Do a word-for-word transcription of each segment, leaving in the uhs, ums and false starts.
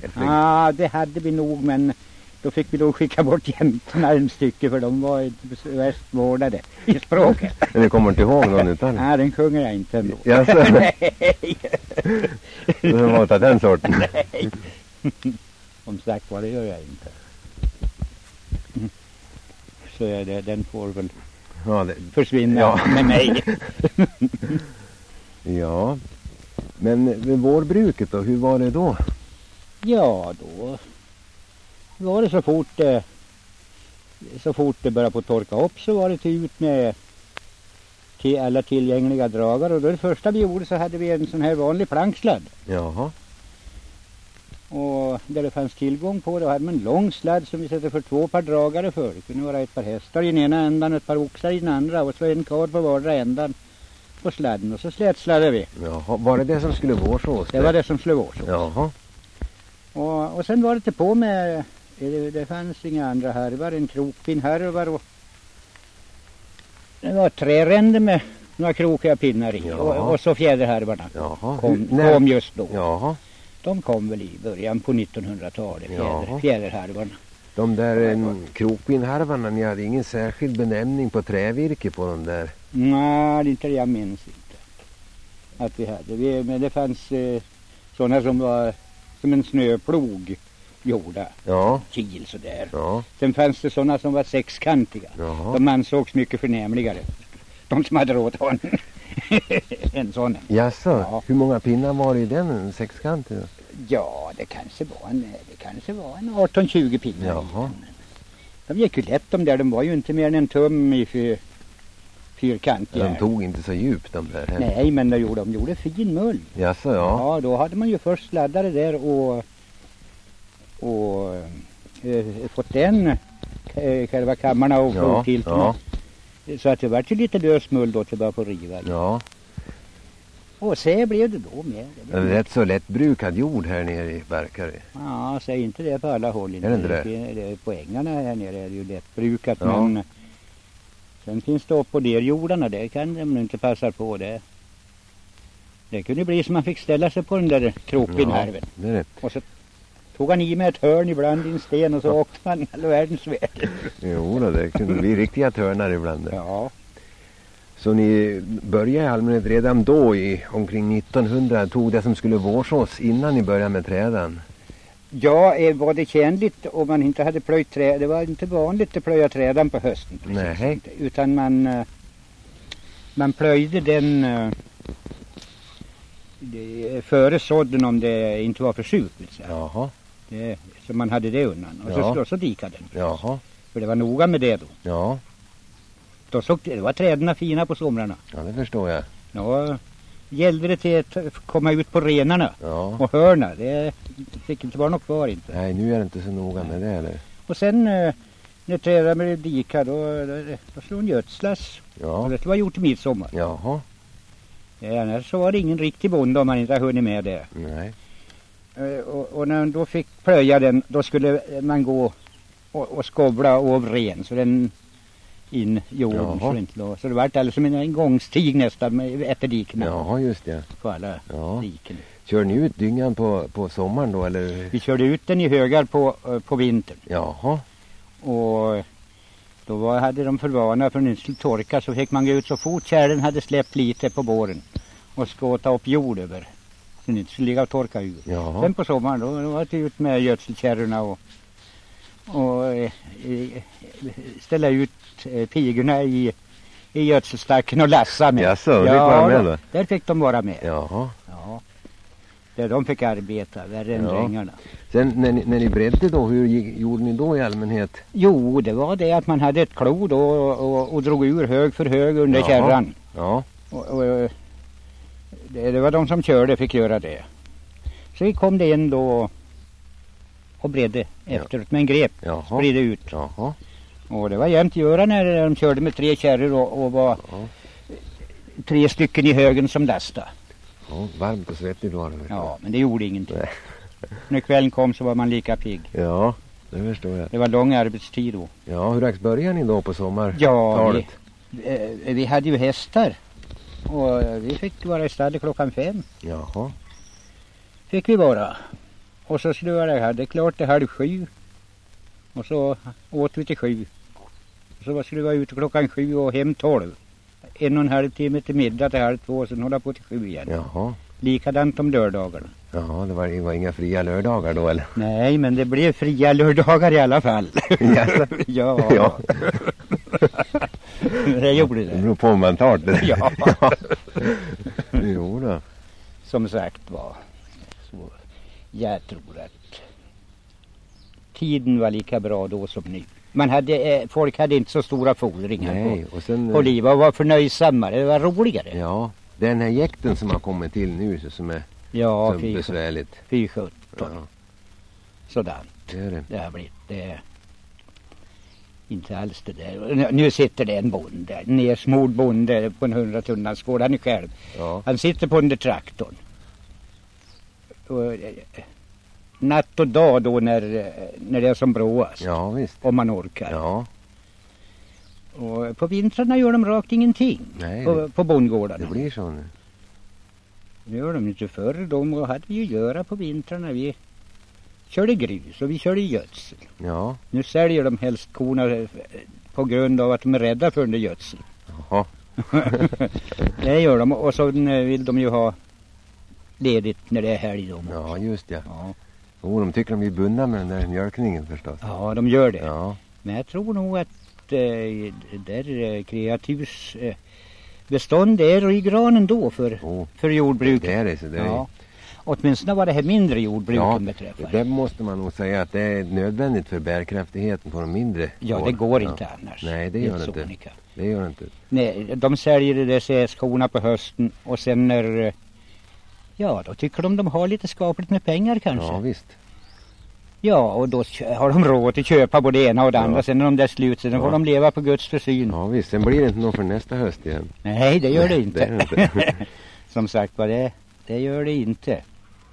Ja, ah, det hade vi nog, men då fick vi då skicka bort jäntorna en stycke för de var värst vårdade i språket. Men du kommer inte ihåg någon utan? Nej, den sjunger jag inte ändå. Jaså? Nej. Du har inte den sorten? Nej. Om sagt vad det gör jag inte. Så är det, den får väl ja, det, försvinna ja. med mig. Ja. Men med vårbruket då, hur var det då? Ja, då var det så fort det, så fort det började på torka upp så var det till ut med till alla tillgängliga dragare. Och då det första vi gjorde så hade vi en sån här vanlig planksladd. Jaha. Och där det fanns tillgång på det hade man en lång sladd som vi sätter för två par dragare för. Det kunde vara ett par hästar i den ena ändan och ett par oxar i den andra. Och så en kar på vardera ändan på sladden. Och så slätsladdade vi. Jaha, var det det som skulle vårsås? Det var det som skulle vårsås. Jaha. Och, och sen var det till på med, det, det fanns inga andra härvar, en krokpinnhärvar och det var träränder med några krokiga pinnar i och, och så fjäderhärvarna kom, kom just då. Jaha. De kom väl i början på nittonhundratalet, fjäder, fjäderhärvarna. De där krokpinnhärvarna, ni hade ingen särskild benämning på trävirke på dem där? Nej, det inte jag minns inte att vi hade. Vi, men det fanns eh, sådana som var som en snöplog gjorda. Ja. Kil sådär. Ja. Sen fanns det sådana som var sexkantiga. Jaha. De ansågs mycket förnämligare. De som hade råd att ha en, en sån. Jaså, ja. Hur många pinnar var det i den sexkantiga? Ja, det kanske var en, det kanske var en arton tjugo pinnar. Jaha. De gick ju lätt de där. De var ju inte mer än en tum i fyr, fyrkantiga. De tog inte så djupt de där heller. Nej, men de gjorde, de gjorde fin mull. Jaså, ja. Ja, då hade man ju först sladdare där och och eh, fått den eh, själva kammarna och ja, få till ja. Så att det var ju lite lös mull då till bara på riva. Ja. Och så blev det då med. Det är rätt så lättbrukad jord här nere i Barkarö. Ja, säg inte det på alla håll. Är det inte det? det? det på ängarna här nere är det ju lättbrukat, ja. Men sen finns det upp och ner jordarna, det kan de inte passa på det. Det kunde bli som man fick ställa sig på den där krokpinnhärven. Ja, det är det. Och så tog han i med ett hörn ibland i en sten och så åkte man all världens väg. Jo, det kunde bli riktiga törnar ibland. Ja. Så ni började i allmänhet redan då i omkring nittonhundra, tog det som skulle vårsås innan ni började med träden? Ja, var det tjänligt om man inte hade plöjt träd. Det var inte vanligt att plöja träden på hösten. Nej. Utan man, man plöjde den det, före sådden om det inte var för surt. Jaha. Det, så man hade det undan. Och ja. så, så dikade den. Jaha. För det var noga med det då. Ja. Då såg det, det var träden fina på somrarna. Ja, det förstår jag. Ja, gällde det till att komma ut på renarna ja. och hörna. Det fick inte vara något kvar inte. Nej, nu är det inte så noga med det eller? Och sen när träden blev dika då, då, då slog en gödslas. Ja. Och det var gjort i midsommar. Jaha. Ja, annars så var det ingen riktig bonde om man inte hade hunnit med det. Nej. Och, och när man då fick plöja den, då skulle man gå och, och skovla av ren så den in jorden. Så, inte låg. Så det var alldeles som en gångstig nästan efter diken. Jaha, just det. På alla ja. diken. Kör ni ut dyngan på, på sommaren då? Eller? Vi körde ut den i högar på, på vintern. Jaha. Och då var, hade de för vana för att den skulle torka så fick man gå ut så fort kärlen hade släppt lite på våren och skåta upp jord över. Så den inte skulle ligga och torka ur. Jaha. Sen på sommaren då, då var det ut med gödselkärrorna och, och eh, ställa ut eh, pigorna i, i gödselstacken och lassa med. Jaså, ja, fick vara med då? Där fick de vara med. Jaha. Ja. Där de fick arbeta, värre än ja. drängarna. Sen när ni, när ni bredde då, hur gick, gjorde ni då i allmänhet? Jo, det var det att man hade ett klo då och, och, och drog ur hög för hög under ja. kärran. Ja. Och, och det, det var de som körde fick göra det. Så kom det in då och bredde efteråt ja. med en grep. Jaha. Spridde ut. Jaha. Och det var jämnt göra när de körde med tre kärror och, och var ja. tre stycken i högen som lastade. Ja, varmt och svettigt var det. Ja, men det gjorde ingenting. När kvällen kom så var man lika pigg. Ja, det förstår jag. Det var lång arbetstid då. Ja, hur dags började ni då på sommar? Ja, vi, eh, vi hade ju hästar. Och vi fick vara i stallet klockan fem. Jaha. Fick vi vara. Och så slutade jag, det är klart det halv sju. Och så åt vi till sju. Och så skulle vi vara ute klockan sju och hem tolv. En och en halv timme till middag till halv två och sen hålla på till sju igen. Jaha. Likadant om lördagarna. Jaha, det var, det var inga fria lördagar då eller? Nej, men det blev fria lördagar i alla fall. Jaså? Ja. Ja. Det gjorde det. Det beror på om man tar det. Ja. Ja. Jo då. Som sagt var. Så jag tror att tiden var lika bra då som nu. Man hade, eh, folk hade inte så stora fordringar. Nej, på, och sen, på livet och var förnöjsammare. Det var roligare. Ja, den här jäkten som har kommit till nu så som är Ja, så fy, besvärligt. fy sjutton. Ja, Sådant. det är det. Det har blivit det. Inte alls det där. Nu- Nu sitter det en bonde, en nersmord bonde på en hundratunnans gård. Han är själv. Ja, Han sitter på under traktorn. Och, eh, natt och dag då när, eh, när det är som bråast. ja visst. Om man orkar. Ja, Och på vintrarna gör de rakt ingenting. nej, På, det, på bondgårdarna. det blir så nu. Nu gör de inte förr. De hade vi ju göra på vintrarna. Vi körde grus och vi körde gödsel. Ja, Nu säljer de helst korna eh, på grund av att de är rädda för den där gödsel. jaha. Det gör de. Och så eh, vill de ju ha ledigt när det är helg då. Ja, just ja. Ja. Jo, de tycker de blir bundna med den där mjölkningen förstås. Ja, de gör det. Ja, Men jag tror nog att eh, det där eh, kreaturs eh, bestånd är ryggraden då för, jo, för jordbruket. det är det. Så det är, Ja. Åtminstone var det här mindre jordbruken Ja, beträffar. det måste man nog säga att det är nödvändigt för bärkraftigheten på de mindre. Ja, det gården. går Ja. inte annars. Nej, det är gör det så, inte. Monica. Det gör det inte. Nej, de säljer det där C S-korna på hösten och sen när, eh, ja, då tycker de de har lite skapligt med pengar kanske. Ja, visst. Ja, och då kö- har de råd att köpa både det ena och det Ja. andra. Sen när de där slut, sen Ja. får de leva på Guds försyn. Ja, visst. Sen blir det inte någon för nästa höst igen. Nej, det gör det Nej, inte. det är det inte. Som sagt var, det, det gör det inte.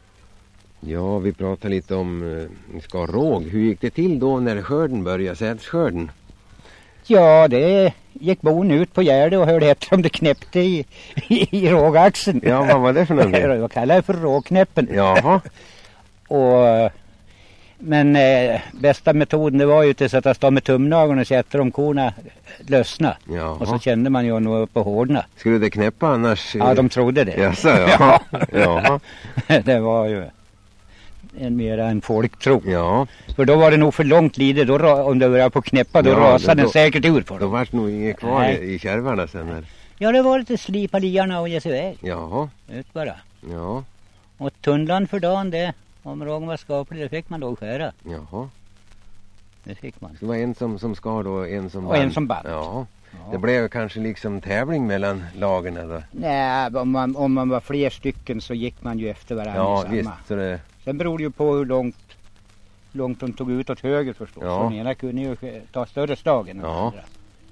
Ja, vi pratar lite om uh, ska råg. Hur gick det till då när skörden började, sädskörden? Ja, det gick bon ut på Gärde och hörde efter om det knäppte i, i, i rågaxeln. Ja, vad var det för någonting? Jag kallar det för råknäppen. Jaha, Och, men eh, bästa metoden det var ju att sätta stå med tumnageln och sätta om korna lösna. Och så jaha. kände man ju nog på hårdna. Skulle det knäppa annars? Ja, de trodde det. Jaså, ja. Jaha, Det var ju en mera en folktro. ja. För då var det nog för långt lidet. Då, ra- om det började på knäppa, då Ja, rasade då- den säkert ur för Då dem. var det nog inget kvar Nej. i, i kärvarna sen. Här. Ja, det var lite slipa liarna och ge sig iväg. Jaha, Ut bara. ja, Och tunnland för dagen det, om rågen var skaplig, det fick man då skära. jaha. Det fick man. Det var en som, som skar då och en som Och en som band. Ja, Ja. det blev kanske liksom tävling mellan lagen då. Nej, om man, om man var fler stycken så gick man ju efter varandra Ja, i samma. visst. Så det, Sen beror det ju på hur långt, långt de tog ut åt höger förstås. Ja. Den ena kunde ju ta större slag än den Ja. andra.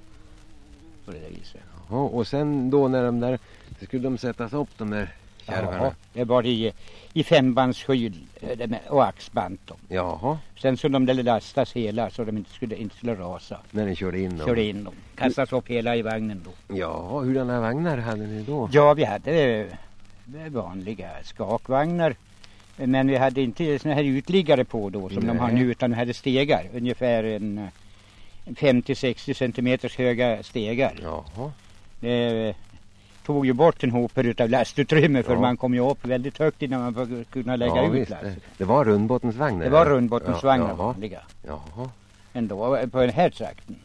På det där viset. ja, och sen då när de där, så skulle de sättas upp de där kärvarna. Ja, det var i, i fembandsskydd eh, det med- och axband dem. Jaha, Sen så de där lastas hela så de inte skulle, inte skulle rasa. när ni körde in dem. Körde in dem. Kastas upp hela i vagnen då. Ja, hurdana vagnar hade ni då? Ja, vi hade eh, vanliga skakvagnar. Men vi hade inte såna här utliggare på då som de har Nej. nu, utan vi hade stegar. Ungefär en eh, femtio till sextio centimeters höga stegar. Jaha, Det eh, tog ju bort en hoper utav lastutrymme för Ja. man kom ju upp väldigt högt innan man får kunna lägga ja ut visst. last. Det, det var rundbottensvagnar. Det var ja. rundbottensvagnar Ja, jaha. vanliga Jaha, ändå på den här trakten.